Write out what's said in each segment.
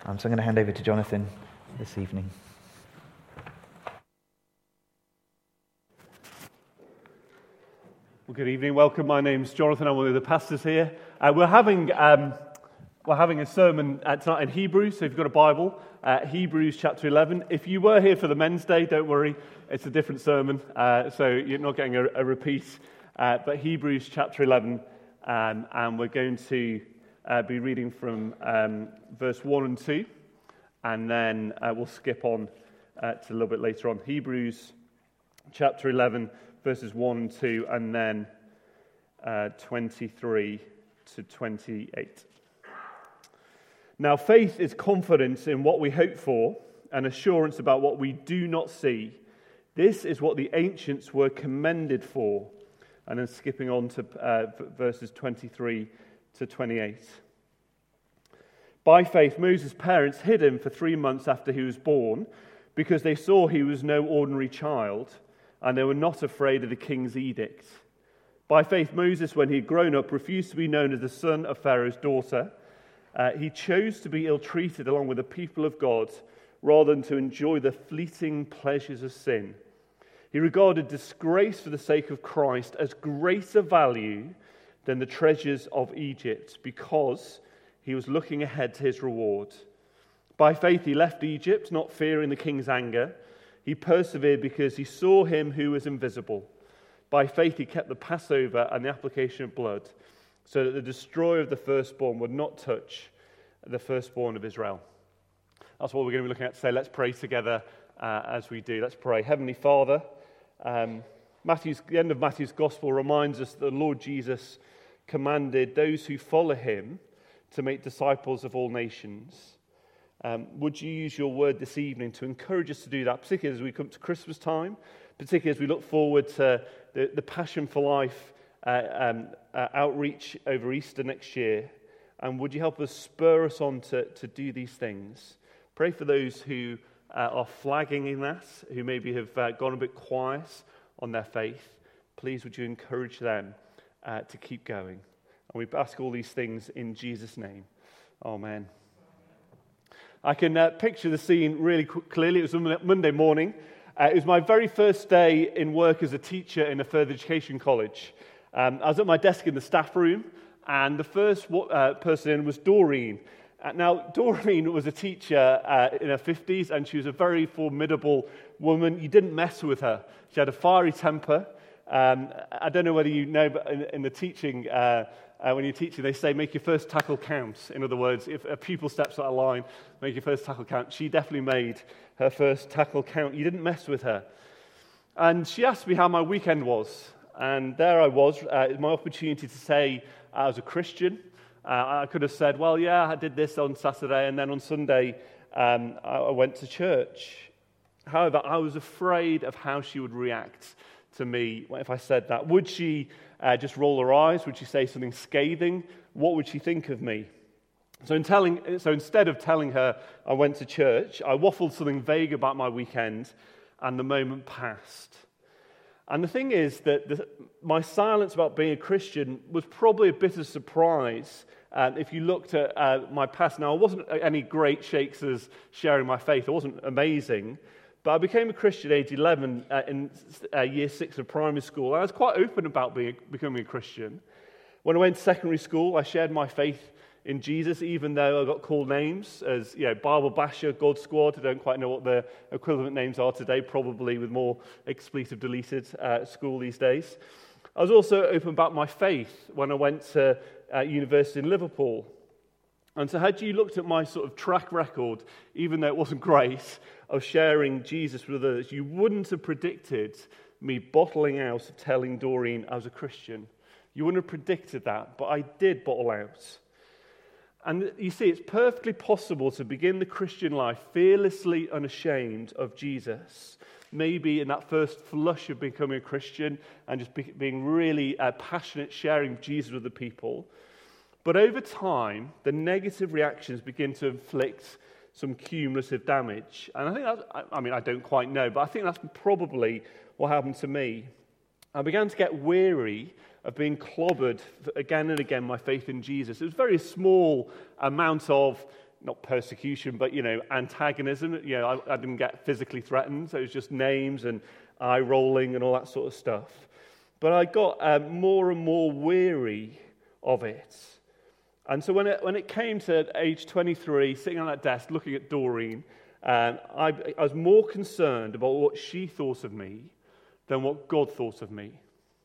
So I'm going to hand over to Jonathan this evening. Well, good evening. Welcome. My name's Jonathan. I'm one of the pastors here. We're having a sermon tonight in Hebrews. So if you've got a Bible, Hebrews chapter 11. If you were here for the Men's Day, don't worry. It's a different sermon, so you're not getting a repeat. But Hebrews chapter 11, and we're going to be reading from verse 1 and 2, and then we'll skip on to a little bit later on. Hebrews chapter 11, verses 1 and 2, and then 23 to 28. Now, faith is confidence in what we hope for and assurance about what we do not see. This is what the ancients were commended for. And then skipping on to verses 23 to 28. By faith, Moses' parents hid him for 3 months after he was born because they saw he was no ordinary child and they were not afraid of the king's edict. By faith, Moses, when he had grown up, refused to be known as the son of Pharaoh's daughter. He chose to be ill-treated along with the people of God rather than to enjoy the fleeting pleasures of sin. He regarded disgrace for the sake of Christ as greater value than the treasures of Egypt because he was looking ahead to his reward. By faith he left Egypt, not fearing the king's anger. He persevered because he saw him who was invisible. By faith he kept the Passover and the application of blood so that the destroyer of the firstborn would not touch the firstborn of Israel. That's what we're going to be looking at today. Let's pray together as we do. Let's pray. Heavenly Father, the end of Matthew's Gospel reminds us that the Lord Jesus commanded those who follow him to make disciples of all nations. Would you use your word this evening to encourage us to do that, particularly as we come to Christmas time, particularly as we look forward to the Passion for Life outreach over Easter next year? And would you help us, spur us on to do these things? Pray for those who are flagging in that, who maybe have gone a bit quiet on their faith. Please would you encourage them to keep going. And we ask all these things in Jesus' name. Amen. I can picture the scene really clearly. It was Monday morning. It was my very first day in work as a teacher in a further education college. I was at my desk in the staff room, and the first person in was Doreen. Now, Doreen was a teacher in her 50s, and she was a very formidable woman. You didn't mess with her. She had a fiery temper. I don't know whether you know, but in the teaching, when you're teaching, they say, make your first tackle count. In other words, if a pupil steps out of line, make your first tackle count. She definitely made her first tackle count. You didn't mess with her. And she asked me how my weekend was. And there I was. It was my opportunity to say I was a Christian. I could have said, well, yeah, I did this on Saturday, and then on Sunday I went to church. However, I was afraid of how she would react to me if I said that. Would she just roll her eyes? Would she say something scathing? What would she think of me? So instead of telling her I went to church, I waffled something vague about my weekend, and the moment passed. And the thing is that my silence about being a Christian was probably a bit of surprise if you looked at my past. Now, I wasn't any great shakes as sharing my faith. I wasn't amazing. But I became a Christian at age 11 in year 6 of primary school. I was quite open about becoming a Christian. When I went to secondary school, I shared my faith in Jesus, even though I got called names as Bible Basher, God Squad. I don't quite know what the equivalent names are today, probably with more expletive deleted school these days. I was also open about my faith when I went to university in Liverpool. And so had you looked at my sort of track record, even though it wasn't great, of sharing Jesus with others, you wouldn't have predicted me bottling out of telling Doreen I was a Christian. You wouldn't have predicted that, but I did bottle out. And you see, it's perfectly possible to begin the Christian life fearlessly unashamed of Jesus. Maybe in that first flush of becoming a Christian and just being really passionate, sharing Jesus with the people. But over time, the negative reactions begin to inflict some cumulative damage. And I think I don't quite know, but I think that's probably what happened to me. I began to get weary of being clobbered again and again, my faith in Jesus. It was a very small amount of not persecution, but, antagonism. I didn't get physically threatened. So it was just names and eye rolling and all that sort of stuff. But I got more and more weary of it. And so when it came to age 23, sitting on that desk looking at Doreen, I was more concerned about what she thought of me than what God thought of me.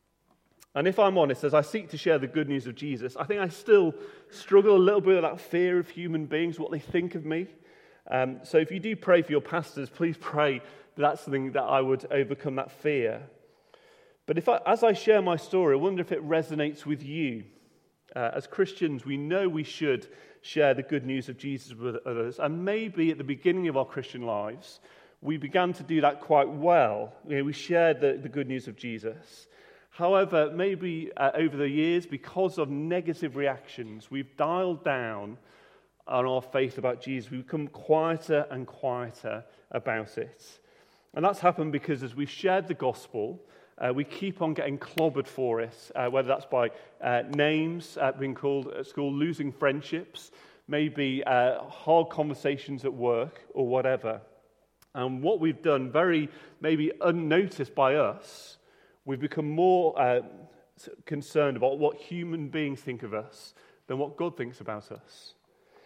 And if I'm honest, as I seek to share the good news of Jesus, I think I still struggle a little bit with that fear of human beings, what they think of me. So if you do pray for your pastors, please pray that that's something that I would overcome that fear. But as I share my story, I wonder if it resonates with you. As Christians, we know we should share the good news of Jesus with others. And maybe at the beginning of our Christian lives, we began to do that quite well. We shared the good news of Jesus. However, maybe over the years, because of negative reactions, we've dialed down on our faith about Jesus. We've become quieter and quieter about it. And that's happened because as we've shared the gospel, we keep on getting clobbered for it, whether that's by names being called at school, losing friendships, maybe hard conversations at work or whatever. And what we've done, very maybe unnoticed by us, we've become more concerned about what human beings think of us than what God thinks about us.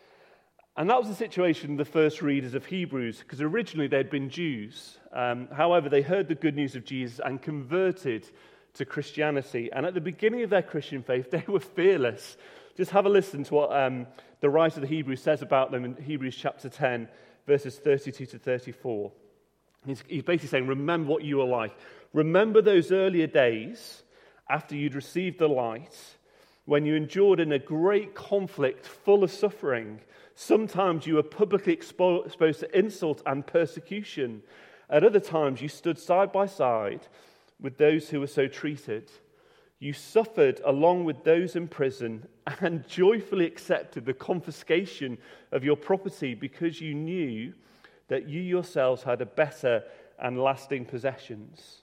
And that was the situation of the first readers of Hebrews, because originally they'd been Jews. However, they heard the good news of Jesus and converted to Christianity. And at the beginning of their Christian faith, they were fearless. Just have a listen to what the writer of the Hebrews says about them in Hebrews chapter 10, verses 32 to 34. He's basically saying, remember what you were like. Remember those earlier days after you'd received the light, when you endured in a great conflict full of suffering. Sometimes you were publicly exposed to insult and persecution. At other times you stood side by side with those who were so treated. You suffered along with those in prison and joyfully accepted the confiscation of your property because you knew that you yourselves had a better and lasting possessions.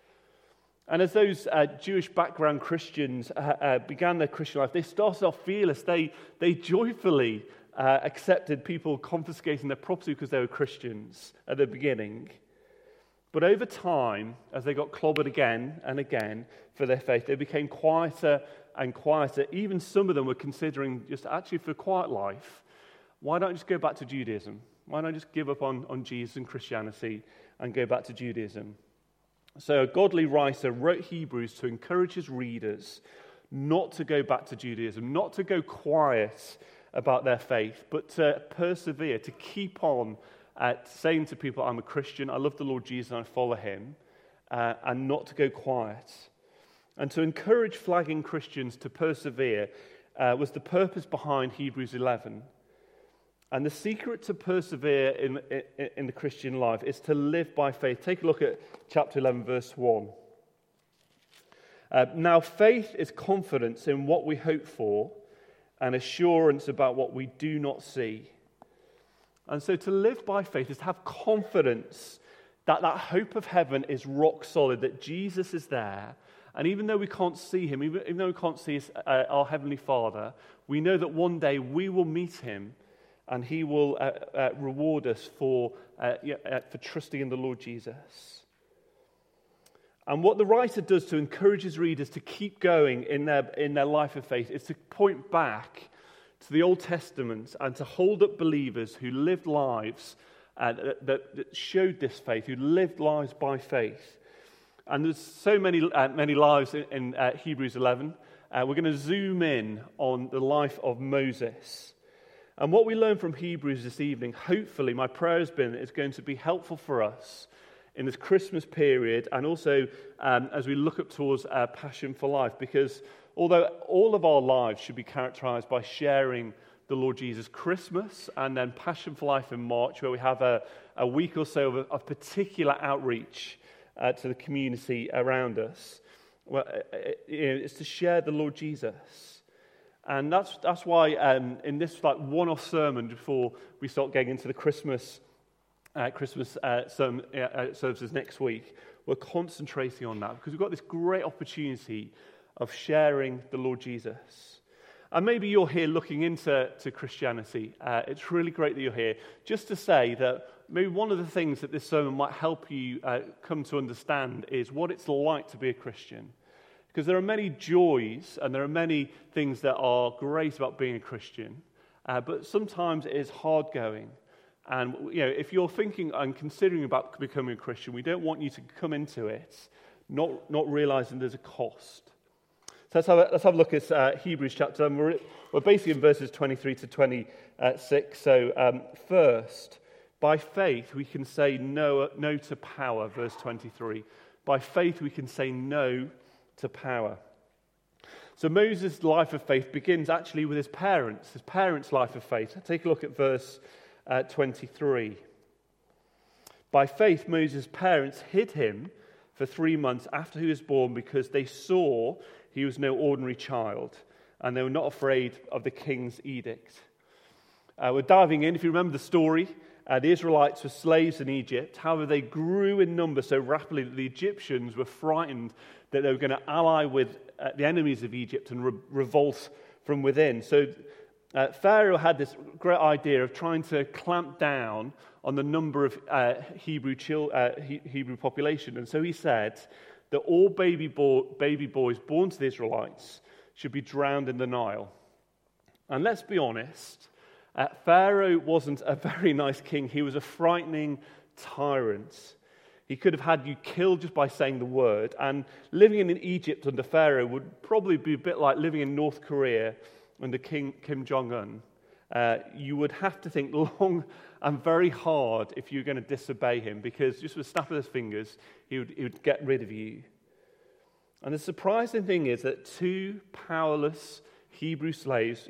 And as those Jewish background Christians began their Christian life, they started off fearless. They joyfully accepted people confiscating their property because they were Christians at the beginning. But over time, as they got clobbered again and again for their faith, they became quieter and quieter. Even some of them were considering just actually for a quiet life, why don't I just go back to Judaism? Why don't I just give up on Jesus and Christianity and go back to Judaism? So a godly writer wrote Hebrews to encourage his readers not to go back to Judaism, not to go quiet about their faith, but to persevere, to keep on saying to people, I'm a Christian, I love the Lord Jesus, and I follow him, and not to go quiet. And to encourage flagging Christians to persevere was the purpose behind Hebrews 11. And the secret to persevere in the Christian life is to live by faith. Take a look at chapter 11, verse 1. Now faith is confidence in what we hope for and assurance about what we do not see. And so to live by faith is to have confidence that hope of heaven is rock solid, that Jesus is there. And even though we can't see him, even though we can't see our Heavenly Father, we know that one day we will meet him and he will reward us for trusting in the Lord Jesus. And what the writer does to encourage his readers to keep going in their life of faith is to point back to the Old Testament and to hold up believers who lived lives that showed this faith, who lived lives by faith. And there's so many lives in Hebrews 11. We're going to zoom in on the life of Moses. And what we learn from Hebrews this evening, hopefully, my prayer has been, is going to be helpful for us in this Christmas period and also as we look up towards Passion for Life. Because although all of our lives should be characterized by sharing the Lord Jesus, Christmas and then Passion for Life in March, where we have a week or so of particular outreach to the community around us, well, it's to share the Lord Jesus. And that's why in this one-off sermon before we start getting into the Christmas services next week, we're concentrating on that because we've got this great opportunity of sharing the Lord Jesus. And maybe you're here looking into Christianity. It's really great that you're here. Just to say that maybe one of the things that this sermon might help you come to understand is what it's like to be a Christian. Because there are many joys and there are many things that are great about being a Christian, but sometimes it is hard going. And if you're thinking and considering about becoming a Christian, we don't want you to come into it not realizing there's a cost. So let's have a look at Hebrews chapter. We're basically in verses 23 to 26. So first, by faith we can say no to power, verse 23. By faith we can say no to power. So Moses' life of faith begins actually with his parents' life of faith. Take a look at verse 23. By faith Moses' parents hid him for 3 months after he was born because they saw he was no ordinary child and they were not afraid of the king's edict. We're diving in. If you remember the story, the Israelites were slaves in Egypt. However, they grew in number so rapidly that the Egyptians were frightened that they were going to ally with the enemies of Egypt and revolt from within. So Pharaoh had this great idea of trying to clamp down on the number of Hebrew population. And so he said that all baby boys born to the Israelites should be drowned in the Nile. And let's be honest, Pharaoh wasn't a very nice king. He was a frightening tyrant. He could have had you killed just by saying the word. And living in Egypt under Pharaoh would probably be a bit like living in North Korea under Kim Jong-un. You would have to think long and very hard if you were going to disobey him, because just with a snap of his fingers, he would get rid of you. And the surprising thing is that two powerless Hebrew slaves,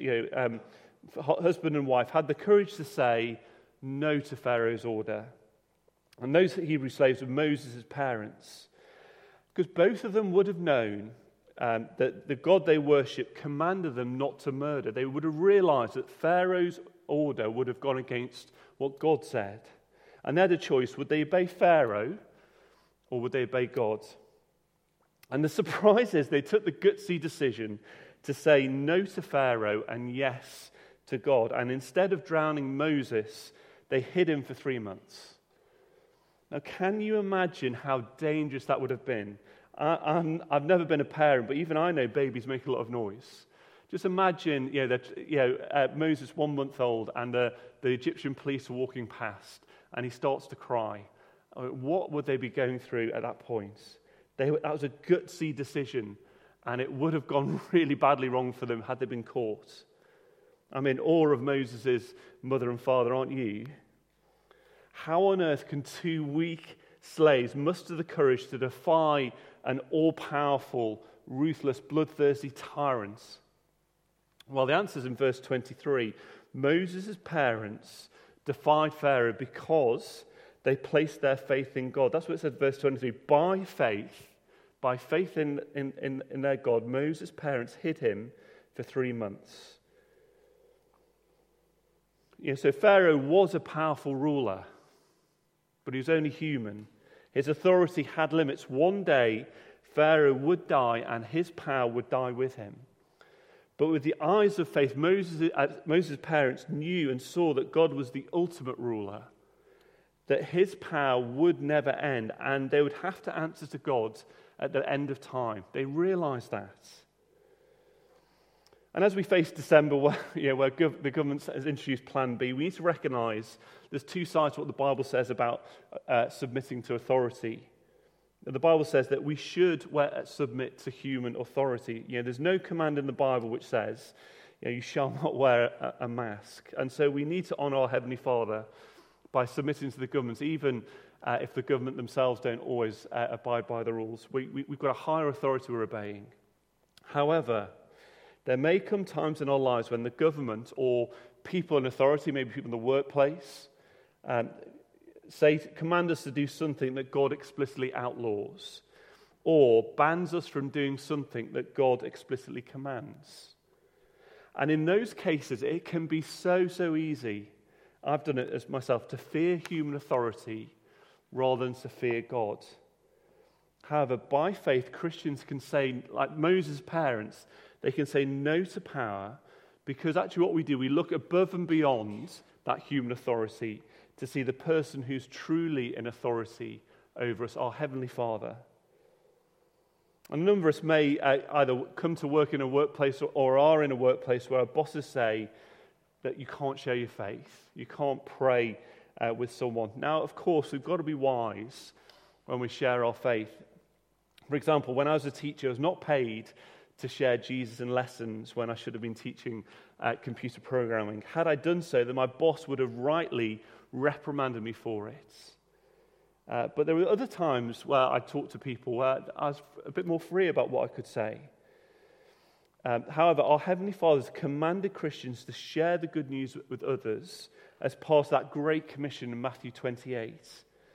husband and wife, had the courage to say no to Pharaoh's order. And those Hebrew slaves were Moses' parents, because both of them would have known that the God they worshipped commanded them not to murder. They would have realized that Pharaoh's order would have gone against what God said. And they had a choice. Would they obey Pharaoh or would they obey God? And the surprise is they took the gutsy decision to say no to Pharaoh and yes to God. And instead of drowning Moses, they hid him for 3 months. Now, can you imagine how dangerous that would have been? I've never been a parent, but even I know babies make a lot of noise. Just imagine, Moses 1 month old, and the Egyptian police are walking past, and he starts to cry. What would they be going through at that point? That was a gutsy decision, and it would have gone really badly wrong for them had they been caught. I'm in awe of Moses' mother and father, aren't you? How on earth can two weak slaves muster the courage to defy an all-powerful, ruthless, bloodthirsty tyrant? Well, the answer is in verse 23. Moses' parents defied Pharaoh because they placed their faith in God. That's what it says in verse 23. By faith in their God, Moses' parents hid him for 3 months. So Pharaoh was a powerful ruler, but he was only human. His authority had limits. One day, Pharaoh would die and his power would die with him. But with the eyes of faith, Moses' parents knew and saw that God was the ultimate ruler, that his power would never end, and they would have to answer to God at the end of time. They realized that. And as we face December, where the government has introduced Plan B, we need to recognize there's two sides to what the Bible says about submitting to authority. The Bible says that we should submit to human authority. There's no command in the Bible which says, you shall not wear a mask. And so we need to honor our Heavenly Father by submitting to the governments, even if the government themselves don't always abide by the rules. We've got a higher authority we're obeying. However, there may come times in our lives when the government or people in authority, maybe people in the workplace, command us to do something that God explicitly outlaws, or bans us from doing something that God explicitly commands. And in those cases, it can be so easy, I've done it as myself, to fear human authority rather than to fear God. However, by faith, Christians can say, like Moses' parents, they can say no to power Because actually what we do, we look above and beyond that human authority to see the person who's truly in authority over us, our Heavenly Father. And a number of us may either come to work in a workplace or are in a workplace where our bosses say that you can't share your faith, you can't pray with someone. Now, of course, we've got to be wise when we share our faith. For example, when I was a teacher, I was not paid to share Jesus in lessons when I should have been teaching computer programming. Had I done so, then my boss would have rightly reprimanded me for it. But there were other times where I talked to people where I was a bit more free about what I could say. However, our Heavenly Father has commanded Christians to share the good news with others as part of that Great Commission in Matthew 28.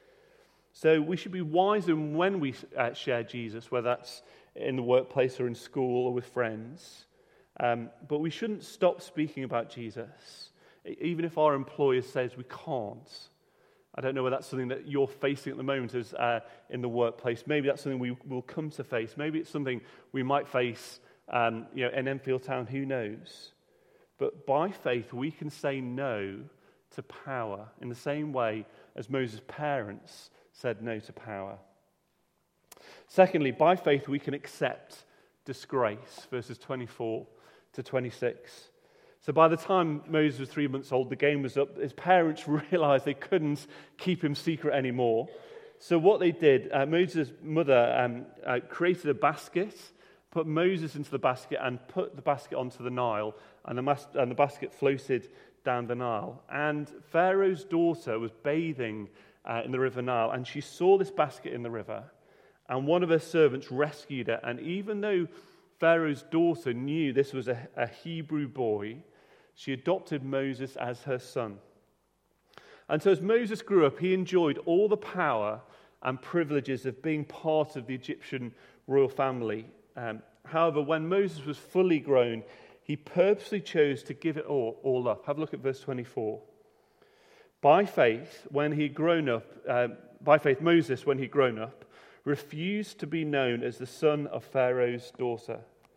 So we should be wise in when we share Jesus, whether that's in the workplace or in school or with friends. But we shouldn't stop speaking about Jesus, even if our employer says we can't. I don't know whether that's something that you're facing at the moment as in the workplace. Maybe that's something we will come to face. Maybe it's something we might face in Enfield Town, who knows? But by faith, we can say no to power in the same way as Moses' parents said no to power. Secondly, by faith, we can accept disgrace, verses 24 to 26. So by the time Moses was 3 months old, the game was up. His parents realized they couldn't keep him secret anymore. So what they did, Moses' mother created a basket, put Moses into the basket and put the basket onto the Nile, and the basket floated down the Nile. And Pharaoh's daughter was bathing in the River Nile, and she saw this basket in the river, and one of her servants rescued her. And even though Pharaoh's daughter knew this was a Hebrew boy, she adopted Moses as her son. And so as Moses grew up, he enjoyed all the power and privileges of being part of the Egyptian royal family. However, when Moses was fully grown, he purposely chose to give it all up. Have a look at verse 24. By faith, Moses, when he'd grown up, refused to be known as the son of Pharaoh's daughter.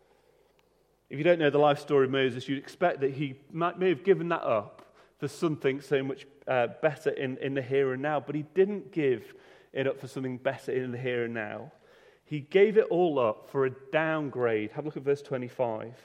If you don't know the life story of Moses, you'd expect that he may have given that up for something so much better in the here and now, but he didn't give it up for something better in the here and now. He gave it all up for a downgrade. Have a look at verse 25.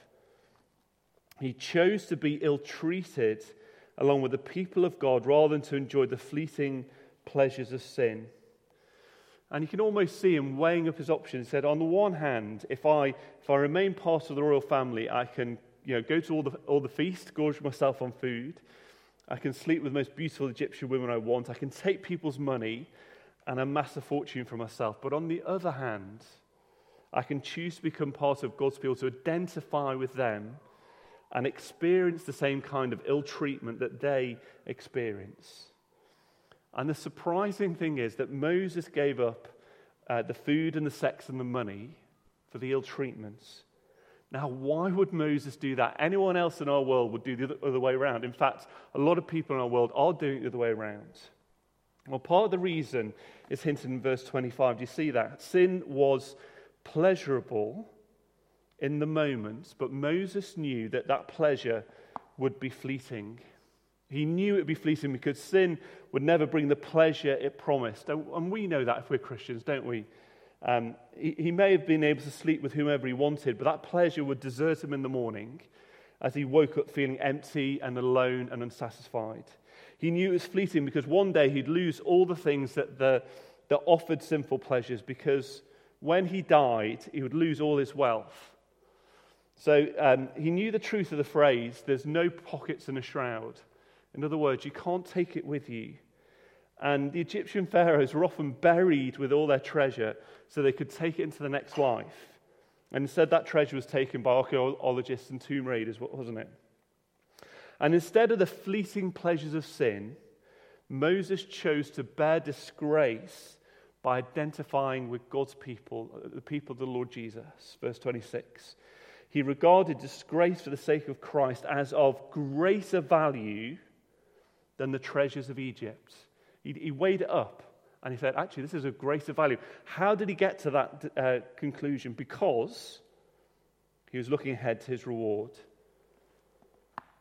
He chose to be ill-treated along with the people of God rather than to enjoy the fleeting pleasures of sin. And you can almost see him weighing up his options. He said, on the one hand, if I remain part of the royal family, I can go to all the feast, gorge myself on food. I can sleep with the most beautiful Egyptian women I want. I can take people's money and amass a fortune for myself. But on the other hand, I can choose to become part of God's people, to identify with them and experience the same kind of ill treatment that they experience. And the surprising thing is that Moses gave up the food and the sex and the money for the ill treatments. Now, why would Moses do that? Anyone else in our world would do the other way around. In fact, a lot of people in our world are doing it the other way around. Well, part of the reason is hinted in verse 25. Do you see that? Sin was pleasurable in the moment, but Moses knew that pleasure would be fleeting. He knew it would be fleeting because sin would never bring the pleasure it promised. And we know that if we're Christians, don't we? He may have been able to sleep with whomever he wanted, but that pleasure would desert him in the morning as he woke up feeling empty and alone and unsatisfied. He knew it was fleeting because one day he'd lose all the things that offered sinful pleasures, because when he died, he would lose all his wealth. So he knew the truth of the phrase, there's no pockets in a shroud. In other words, you can't take it with you. And the Egyptian pharaohs were often buried with all their treasure so they could take it into the next life. And instead, that treasure was taken by archaeologists and tomb raiders, wasn't it? And instead of the fleeting pleasures of sin, Moses chose to bear disgrace by identifying with God's people, the people of the Lord Jesus. Verse 26. He regarded disgrace for the sake of Christ as of greater value than the treasures of Egypt. He weighed it up and he said, actually, this is of greater value. How did he get to that conclusion? Because he was looking ahead to his reward.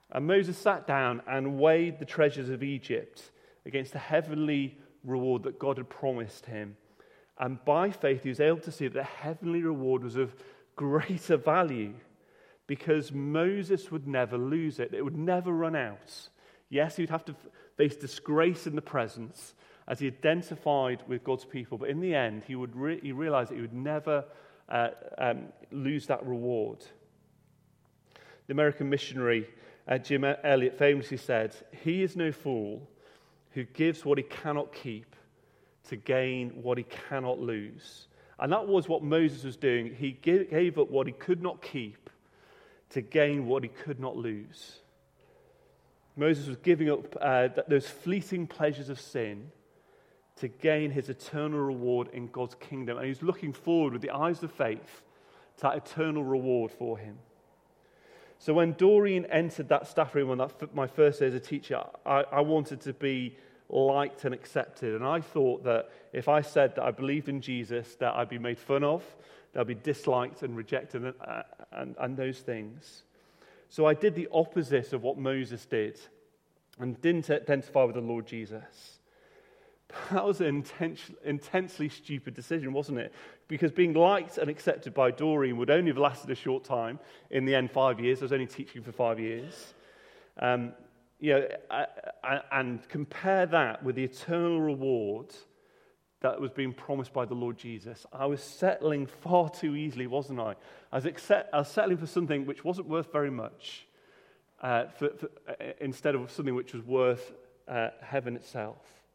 And Moses sat down and weighed the treasures of Egypt against the heavenly reward that God had promised him. And by faith, he was able to see that the heavenly reward was of greater value, because Moses would never lose it. It would never run out. Yes, he would have to face disgrace in the presence as he identified with God's people, but in the end, he realized that he would never lose that reward. The American missionary Jim Elliot famously said, "He is no fool who gives what he cannot keep to gain what he cannot lose." And that was what Moses was doing. He gave up what he could not keep to gain what he could not lose. Moses was giving up those fleeting pleasures of sin to gain his eternal reward in God's kingdom. And he was looking forward with the eyes of faith to that eternal reward for him. So when Doreen entered that staff room on my first day as a teacher, I wanted to be liked and accepted. And I thought that if I said that I believed in Jesus, that I'd be made fun of, that I'd be disliked and rejected and those things. So I did the opposite of what Moses did and didn't identify with the Lord Jesus. That was an intensely stupid decision, wasn't it? Because being liked and accepted by Doreen would only have lasted a short time. In the end, 5 years. I was only teaching for 5 years. And compare that with the eternal reward that was being promised by the Lord Jesus. I was settling far too easily, wasn't I? I was settling for something which wasn't worth very much, instead of something which was worth heaven itself.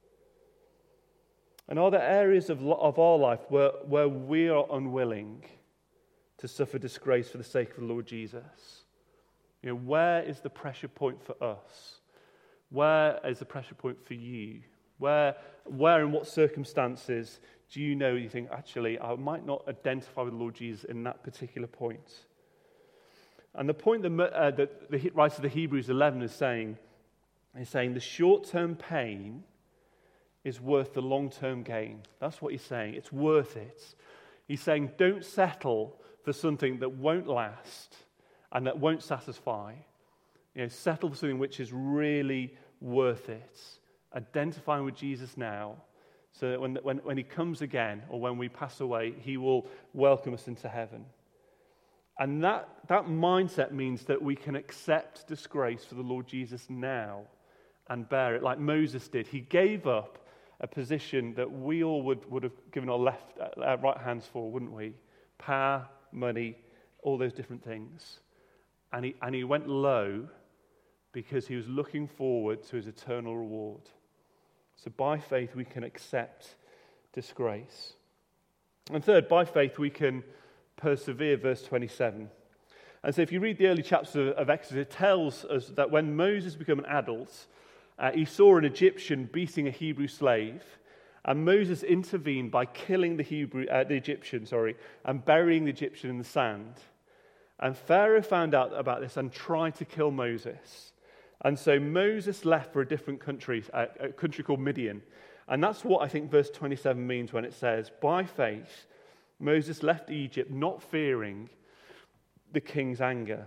And are there areas of our life where we are unwilling to suffer disgrace for the sake of the Lord Jesus? Where is the pressure point for us? Where is the pressure point for you? Where in what circumstances do you think, actually, I might not identify with the Lord Jesus in that particular point? And the point that the writer of the Hebrews 11 is saying the short-term pain is worth the long-term gain. That's what he's saying. It's worth it. He's saying, don't settle for something that won't last and that won't satisfy. Settle for something which is really worth it. Identifying with Jesus now, so that when he comes again, or when we pass away, he will welcome us into heaven. And that mindset means that we can accept disgrace for the Lord Jesus now and bear it, like Moses did. He gave up a position that we all would have given our right hands for, wouldn't we? Power, money, all those different things. And he went low because he was looking forward to his eternal reward. So by faith we can accept disgrace. And third, by faith we can persevere, verse 27. And so if you read the early chapters of Exodus, it tells us that when Moses became an adult, he saw an Egyptian beating a Hebrew slave, and Moses intervened by killing the Egyptian, and burying the Egyptian in the sand. And Pharaoh found out about this and tried to kill Moses. And so Moses left for a different country, a country called Midian. And that's what I think verse 27 means when it says, by faith, Moses left Egypt not fearing the king's anger.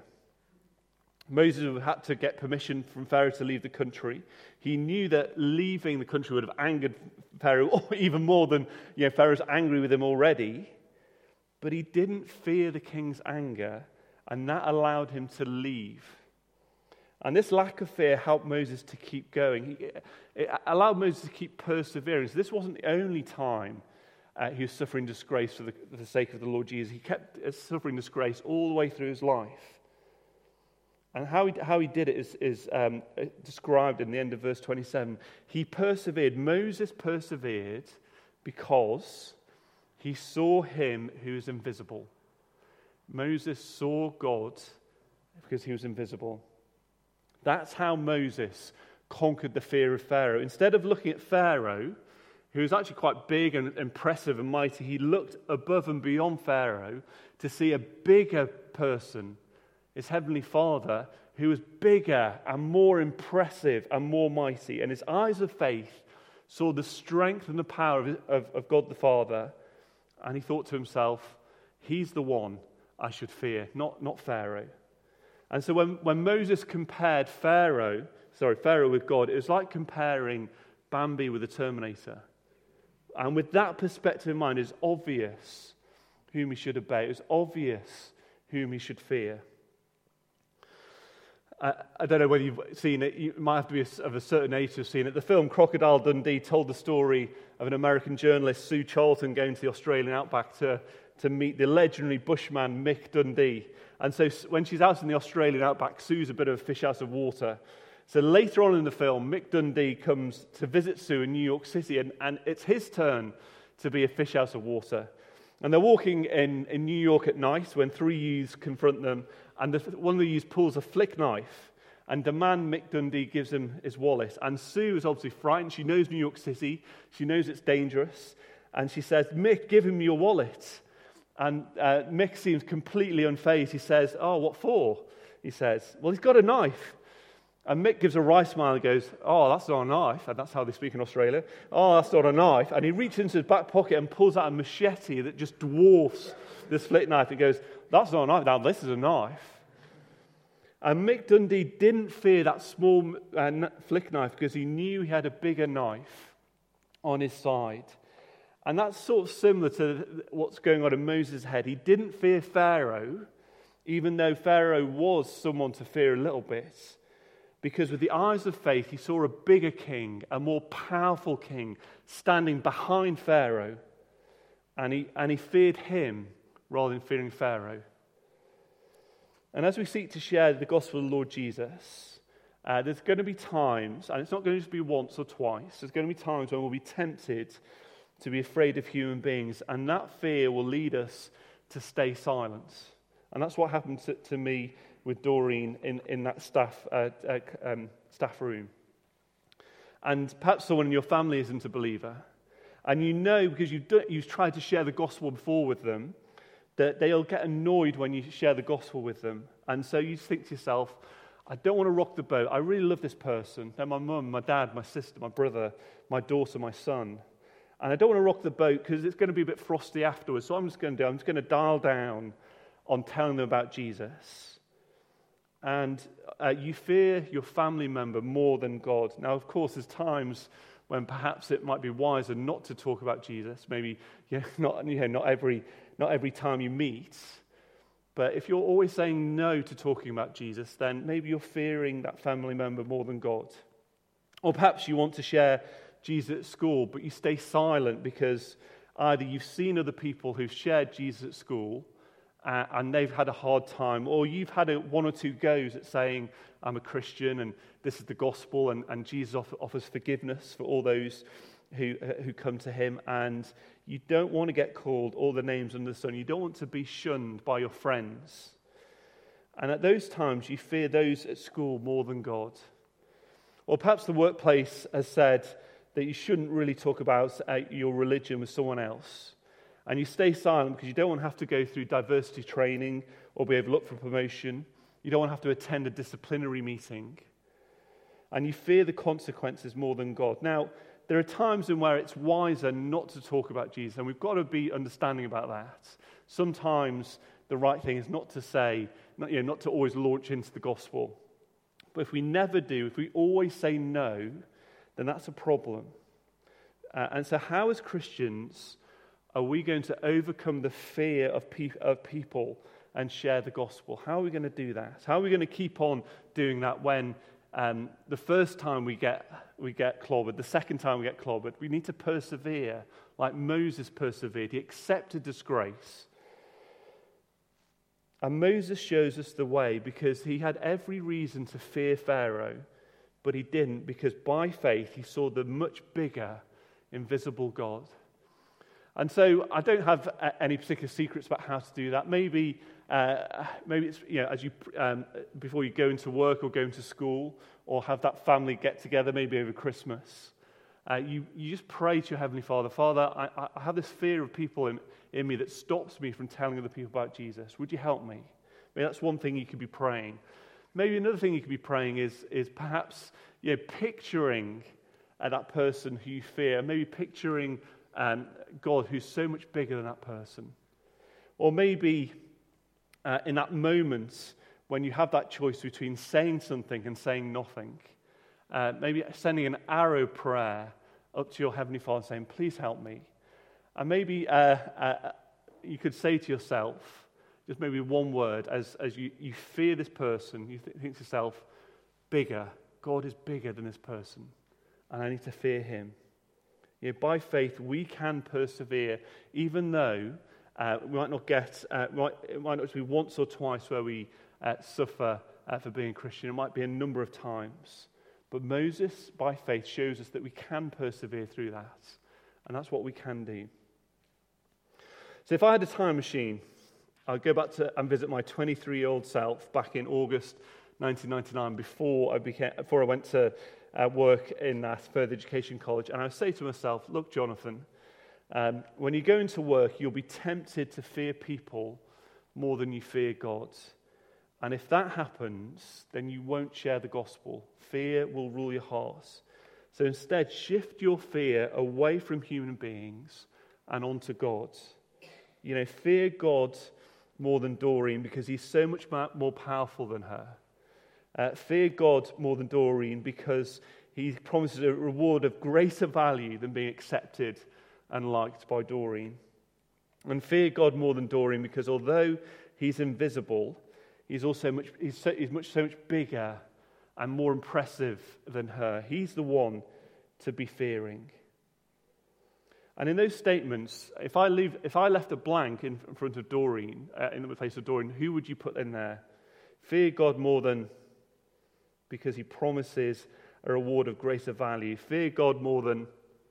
Moses had to get permission from Pharaoh to leave the country. He knew that leaving the country would have angered Pharaoh even more than Pharaoh's angry with him already. But he didn't fear the king's anger, and that allowed him to leave. And this lack of fear helped Moses to keep going. It allowed Moses to keep persevering. So this wasn't the only time he was suffering disgrace for the sake of the Lord Jesus. He kept suffering disgrace all the way through his life. And how he did it is described in the end of verse 27. He persevered. Moses persevered because he saw him who is invisible. Moses saw God because he was invisible. That's how Moses conquered the fear of Pharaoh. Instead of looking at Pharaoh, who was actually quite big and impressive and mighty, he looked above and beyond Pharaoh to see a bigger person, his heavenly Father, who was bigger and more impressive and more mighty. And his eyes of faith saw the strength and the power of God the Father. And he thought to himself, he's the one I should fear, not Pharaoh. And so when Moses compared Pharaoh with God, it was like comparing Bambi with a Terminator. And with that perspective in mind, it's obvious whom he should obey. It's obvious whom he should fear. I don't know whether you've seen it. You might have to be of a certain age to have seen it. The film Crocodile Dundee told the story of an American journalist, Sue Charlton, going to the Australian outback to meet the legendary bushman Mick Dundee. And so when she's out in the Australian outback, Sue's a bit of a fish out of water. So later on in the film, Mick Dundee comes to visit Sue in New York City, and it's his turn to be a fish out of water. And they're walking in New York at night when three youths confront them, and one of the youths pulls a flick knife and demands Mick Dundee gives him his wallet. And Sue is obviously frightened. She knows New York City. She knows it's dangerous. And she says, Mick, give him your wallet. And Mick seems completely unfazed. He says, oh, what for? He says, well, he's got a knife. And Mick gives a wry smile and goes, oh, that's not a knife. And that's how they speak in Australia. Oh, that's not a knife. And he reaches into his back pocket and pulls out a machete that just dwarfs this flick knife. He goes, that's not a knife. Now, this is a knife. And Mick Dundee didn't fear that small flick knife because he knew he had a bigger knife on his side. And that's sort of similar to what's going on in Moses' head. He didn't fear Pharaoh, even though Pharaoh was someone to fear a little bit. Because with the eyes of faith, he saw a bigger king, a more powerful king, standing behind Pharaoh. And he feared him rather than fearing Pharaoh. And as we seek to share the gospel of the Lord Jesus, there's going to be times, and it's not going to just be once or twice, there's going to be times when we'll be tempted to be afraid of human beings, and that fear will lead us to stay silent. And that's what happened to me with Doreen in that staff room. And perhaps someone in your family isn't a believer, and you know because you've tried to share the gospel before with them, that they'll get annoyed when you share the gospel with them. And so you think to yourself, I don't want to rock the boat. I really love this person. They're my mum, my dad, my sister, my brother, my daughter, my son. And I don't want to rock the boat because it's going to be a bit frosty afterwards. So I'm just going to dial down on telling them about Jesus. And you fear your family member more than God. Now, of course, there's times when perhaps it might be wiser not to talk about Jesus. Maybe not every time you meet. But if you're always saying no to talking about Jesus, then maybe you're fearing that family member more than God. Or perhaps you want to share Jesus at school, but you stay silent because either you've seen other people who've shared Jesus at school and they've had a hard time, or you've had one or two goes at saying, I'm a Christian and this is the gospel and Jesus offers forgiveness for all those who come to him, and you don't want to get called all the names under the sun. You don't want to be shunned by your friends. And at those times, you fear those at school more than God. Or perhaps the workplace has said that you shouldn't really talk about your religion with someone else. And you stay silent because you don't want to have to go through diversity training or be able to look for promotion. You don't want to have to attend a disciplinary meeting. And you fear the consequences more than God. Now, there are times in where it's wiser not to talk about Jesus, and we've got to be understanding about that. Sometimes the right thing is not to say, not to always launch into the gospel. But if we never do, if we always say no, then that's a problem. And so how as Christians are we going to overcome the fear of people and share the gospel? How are we going to do that? How are we going to keep on doing that when the first time we get clobbered, the second time we get clobbered? We need to persevere like Moses persevered. He accepted disgrace. And Moses shows us the way because he had every reason to fear Pharaoh, but he didn't because by faith he saw the much bigger, invisible God. And so I don't have any particular secrets about how to do that. Maybe it's as you before you go into work or go into school or have that family get together, maybe over Christmas. You just pray to your Heavenly Father. Father, I have this fear of people in me that stops me from telling other people about Jesus. Would you help me? Maybe that's one thing you could be praying. Maybe another thing you could be praying is perhaps picturing that person who you fear. Maybe picturing God who's so much bigger than that person. Or maybe in that moment when you have that choice between saying something and saying nothing. Maybe sending an arrow prayer up to your Heavenly Father saying, please help me. And maybe you could say to yourself, just maybe one word, as you fear this person, you think to yourself, bigger. God is bigger than this person, and I need to fear him. By faith, we can persevere, even though we might not get, it might not be once or twice where we suffer for being Christian. It might be a number of times. But Moses, by faith, shows us that we can persevere through that, and that's what we can do. So if I had a time machine, I'd go back and visit my 23-year-old self back in August 1999 before I went to work in that further education college, and I would say to myself, look, Jonathan, when you go into work, you'll be tempted to fear people more than you fear God. And if that happens, then you won't share the gospel. Fear will rule your hearts. So instead, shift your fear away from human beings and onto God. Fear God more than Doreen because he's so much more powerful than her. Fear God more than Doreen because he promises a reward of greater value than being accepted and liked by Doreen. And fear God more than Doreen because although he's invisible, he's so much bigger and more impressive than her. He's the one to be fearing. And in those statements, if I left a blank in front of Doreen, in the place of Doreen, who would you put in there? Fear God more than, because he promises a reward of greater value. Fear God more than,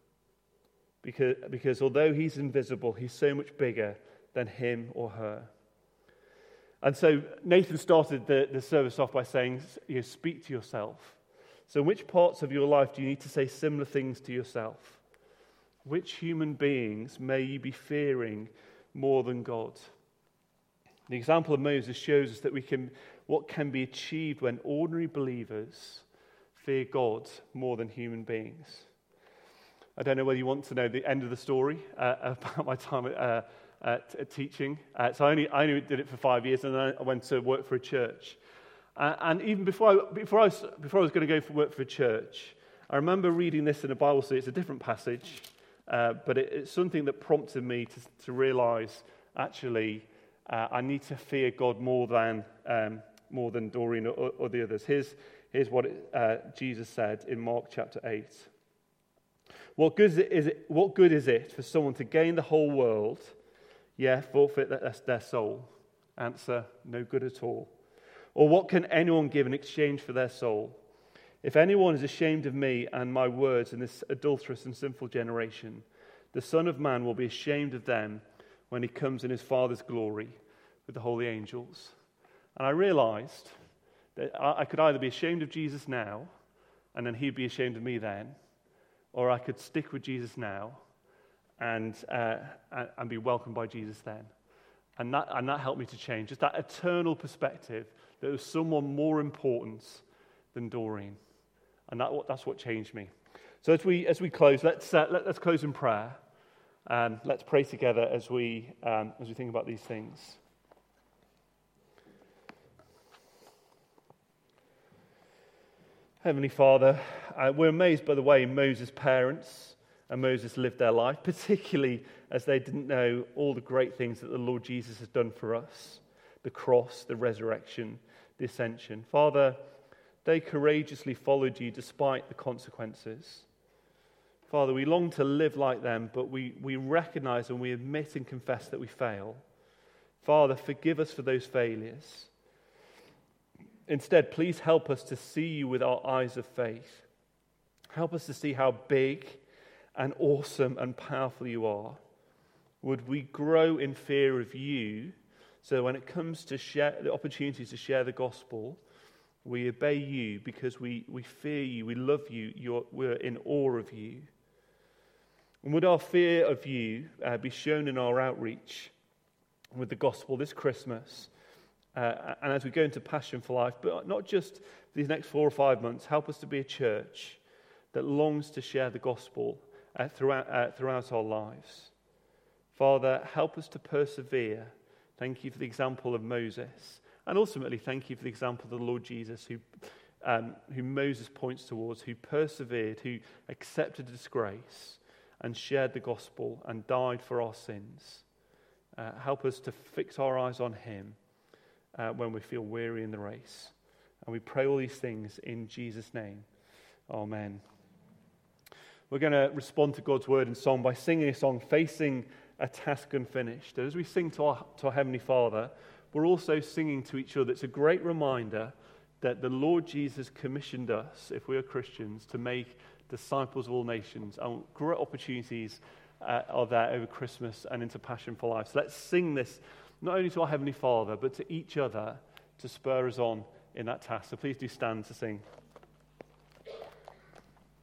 because although he's invisible, he's so much bigger than him or her. And so Nathan started the service off by saying, speak to yourself. So which parts of your life do you need to say similar things to yourself? Which human beings may you be fearing more than God? The example of Moses shows us that what can be achieved when ordinary believers fear God more than human beings. I don't know whether you want to know the end of the story about my time at teaching. So I only did it for 5 years, and then I went to work for a church. And even before I was going to go work for a church, I remember reading this in a Bible study. It's a different passage, but it's something that prompted me to realize, actually, I need to fear God more than Doreen or the others. Here's what Jesus said in Mark chapter 8. What good is it for someone to gain the whole world, forfeit their soul? Answer, no good at all. Or what can anyone give in exchange for their soul? If anyone is ashamed of me and my words in this adulterous and sinful generation, the Son of Man will be ashamed of them when he comes in his Father's glory with the holy angels. And I realized that I could either be ashamed of Jesus now, and then he'd be ashamed of me then, or I could stick with Jesus now and be welcomed by Jesus then. And that helped me to change. Just that eternal perspective that there was someone more important than Doreen. And that's what changed me. So as we close, let's close in prayer. Let's pray together as we think about these things. Heavenly Father, we're amazed by the way Moses' parents and Moses lived their life, particularly as they didn't know all the great things that the Lord Jesus has done for us, the cross, the resurrection, the ascension. Father, they courageously followed you despite the consequences. Father, we long to live like them, but we recognize and we admit and confess that we fail. Father, forgive us for those failures. Instead, please help us to see you with our eyes of faith. Help us to see how big and awesome and powerful you are. Would we grow in fear of you, so when it comes to share the opportunities to share the gospel, we obey you because we fear you, we love you, we're in awe of you. And would our fear of you be shown in our outreach with the gospel this Christmas, and as we go into Passion for Life, but not just these next 4 or 5 months, help us to be a church that longs to share the gospel throughout our lives. Father, help us to persevere. Thank you for the example of Moses. And ultimately, thank you for the example of the Lord Jesus, who Moses points towards, who persevered, who accepted disgrace and shared the gospel and died for our sins. Help us to fix our eyes on him when we feel weary in the race. And we pray all these things in Jesus' name. Amen. We're going to respond to God's word in song by singing a song, Facing a Task Unfinished. And as we sing to our Heavenly Father, we're also singing to each other. It's a great reminder that the Lord Jesus commissioned us, if we are Christians, to make disciples of all nations. And great opportunities are there over Christmas and into Passion for Life. So let's sing this not only to our Heavenly Father, but to each other to spur us on in that task. So please do stand to sing.